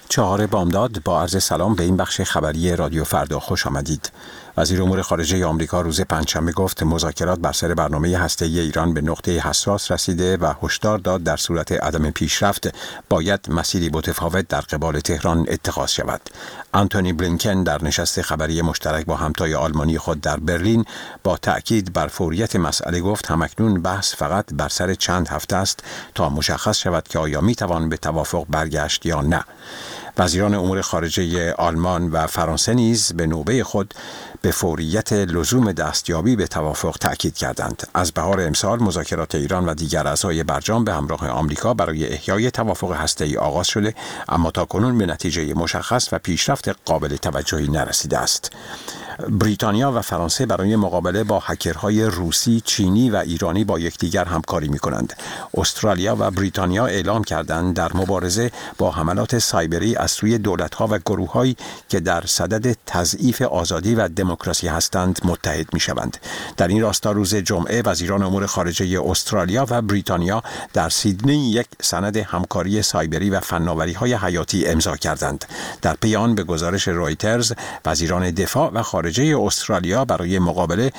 4 بامداد با عرض سلام به این بخش خبری رادیو فردا خوش آمدید. وزیر امور خارجه آمریکا روز پنجشنبه گفت مذاکرات بر سر برنامه هسته‌ای ایران به نقطه حساس رسیده و هشدار داد در صورت عدم پیشرفت باید مسیری متفاوت در قبال تهران اتخاذ شود. آنتونی بلینکن در نشست خبری مشترک با همتای آلمانی خود در برلین با تأکید بر فوریت مسئله گفت همکنون بحث فقط بر سر چند هفته است تا مشخص شود که آیا میتوان به توافق برگشت یا نه. وزیران امور خارجه آلمان و فرانسه نیز به نوبه خود به فوریت لزوم دستیابی به توافق تأکید کردند. از بهار امسال مذاکرات ایران و دیگر اعضای برجام به همراه آمریکا برای احیای توافق هسته‌ای آغاز شده، اما تاکنون به نتیجه مشخص و پیشرفت قابل توجهی نرسیده است. بریتانیا و فرانسه برای مقابله با هکرهای روسی، چینی و ایرانی با یکدیگر همکاری می‌کنند. استرالیا و بریتانیا اعلام کردند در مبارزه با حملات سایبری از سوی دولت‌ها و گروه‌هایی که در صدد تضعیف آزادی و دموکراسی هستند متحد می‌شوند. در این راستا روز جمعه وزیران امور خارجه استرالیا و بریتانیا در سیدنی یک سند همکاری سایبری و فناوری‌های حیاتی امضا کردند. در پی آن به گزارش رویترز وزیران دفاع و خارجه استرالیا برای مقابله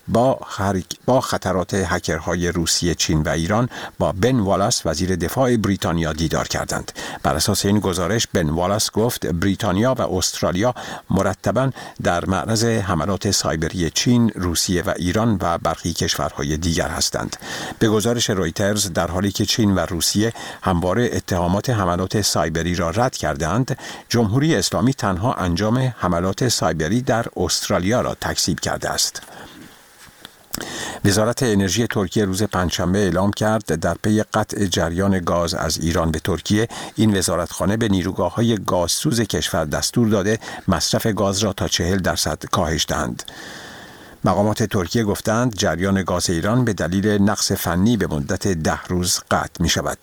با خطرات هکرهای روسیه، چین و ایران با بن والاس وزیر دفاع بریتانیا دیدار کردند. بر اساس این گزارش بن والاس گفت بریتانیا و استرالیا مرتباً در معرض حملات سایبری چین، روسیه و ایران و برخی کشورهای دیگر هستند. به گزارش رویترز در حالی که چین و روسیه همواره اتهامات حملات سایبری را رد کردند، جمهوری اسلامی تنها انجام حملات سایبری در استرالیا را تکذیب کرده است. وزارت انرژی ترکیه روز پنجشنبه اعلام کرد در پی قطع جریان گاز از ایران به ترکیه، این وزارتخانه به نیروگاه‌های گازسوز کشور دستور داده مصرف گاز را تا 40% کاهش دهند. مقامات ترکیه گفتند جریان گاز ایران به دلیل نقص فنی به مدت 10 روز قطع می شود.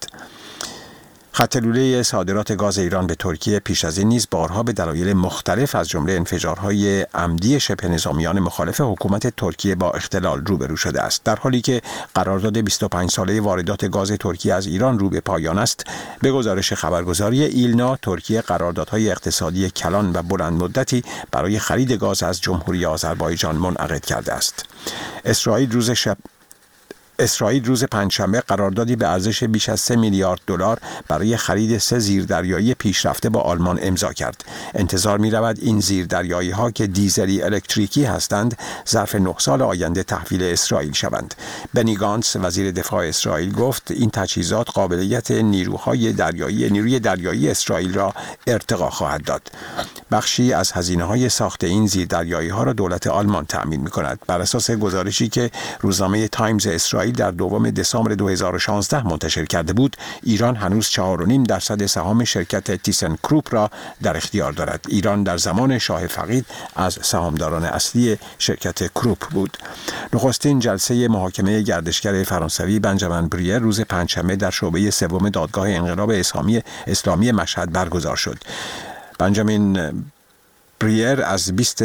خط لوله صادرات گاز ایران به ترکیه پیش از این نیز بارها به دلایل مختلف از جمله انفجارهای عمدی شبه نظامیان مخالف حکومت ترکیه با اختلال روبرو شده است. در حالی که قرارداد 25 ساله واردات گاز ترکیه از ایران رو به پایان است، به گزارش خبرگزاری ایلنا ترکیه قراردادهای اقتصادی کلان و بلند مدتی برای خرید گاز از جمهوری آذربایجان منعقد کرده است. اسرائیل روز پنجشنبه قراردادی به ارزش بیش از 3 میلیارد دلار برای خرید 3 زیردریایی پیشرفته با آلمان امضا کرد. انتظار می رود این زیردریایی ها که دیزلی الکتریکی هستند ظرف 9 سال آینده تحویل اسرائیل شوند. بنی گانتس وزیر دفاع اسرائیل گفت این تجهیزات قابلیت نیروی دریایی اسرائیل را ارتقا خواهد داد. بخشی از هزینه‌های ساخت این زیردریایی ها را دولت آلمان تأمین می کند. بر اساس گزارشی که روزنامه تایمز اسرائیل در 2 دسامبر 2016 منتشر کرده بود، ایران هنوز 4.5% سهام شرکت تیسن کروپ را در اختیار دارد. ایران در زمان شاه فقید از سهامداران اصلی شرکت کروپ بود. نخستین جلسه محاکمه گردشگر فرانسوی بنجامین بریر روز پنجشنبه در شعبه 3 دادگاه انقلاب اسلامی مشهد برگزار شد. بنجامین بریر از 20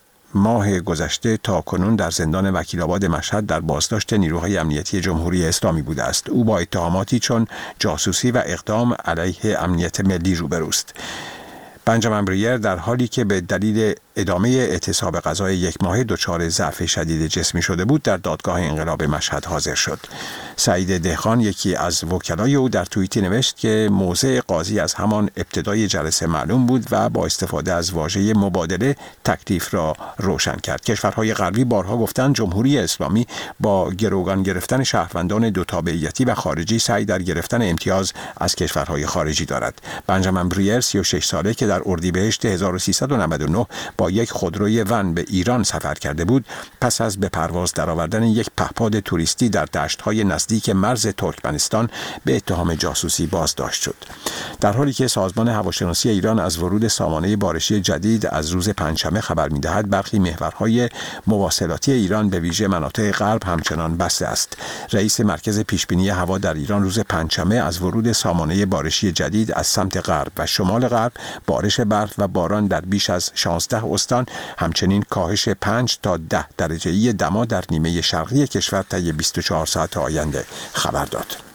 ماه گذشته تا کنون در زندان وکیل‌آباد مشهد در بازداشت نیروهای امنیتی جمهوری اسلامی بوده است. او با اتهاماتی چون جاسوسی و اقدام علیه امنیت ملی روبروست. بنجامین بریر در حالی که به دلیل ادامه اعتصاب غذای 1 ماهه دچار ضعف شدید جسمی شده بود در دادگاه انقلاب مشهد حاضر شد. سعید دهخان یکی از وکلای او در توییتی نوشت که موضع قاضی از همان ابتدای جلسه معلوم بود و با استفاده از واژه مبادله تکلیف را روشن کرد. کشورهای غربی بارها گفتند جمهوری اسلامی با گروگان گرفتن شهروندان دو تابعیتی و خارجی سعی در گرفتن امتیاز از کشورهای خارجی دارد. بنجامین بریر 36 ساله که در اردیبهشت 1399 با یک خودروی ون به ایران سفر کرده بود، پس از به پرواز درآوردن یک پهپاد توریستی در دشت‌های نزدیک مرز ترکمنستان به اتهام جاسوسی بازداشت شد. در حالی که سازمان هواشناسی ایران از ورود سامانه بارشی جدید از روز پنجشنبه خبر می‌دهد، برخی محورهای مواصلاتی ایران به ویژه مناطق غرب همچنان بسته است. رئیس مرکز پیشبینی هوا در ایران روز پنجشنبه از ورود سامانه بارشی جدید از سمت غرب و شمال غرب، بارش برف و باران در بیش از 16 استان، همچنین کاهش 5 تا 10 درجه‌ای دما در نیمه شرقی کشور طی 24 ساعت آینده خبر داد.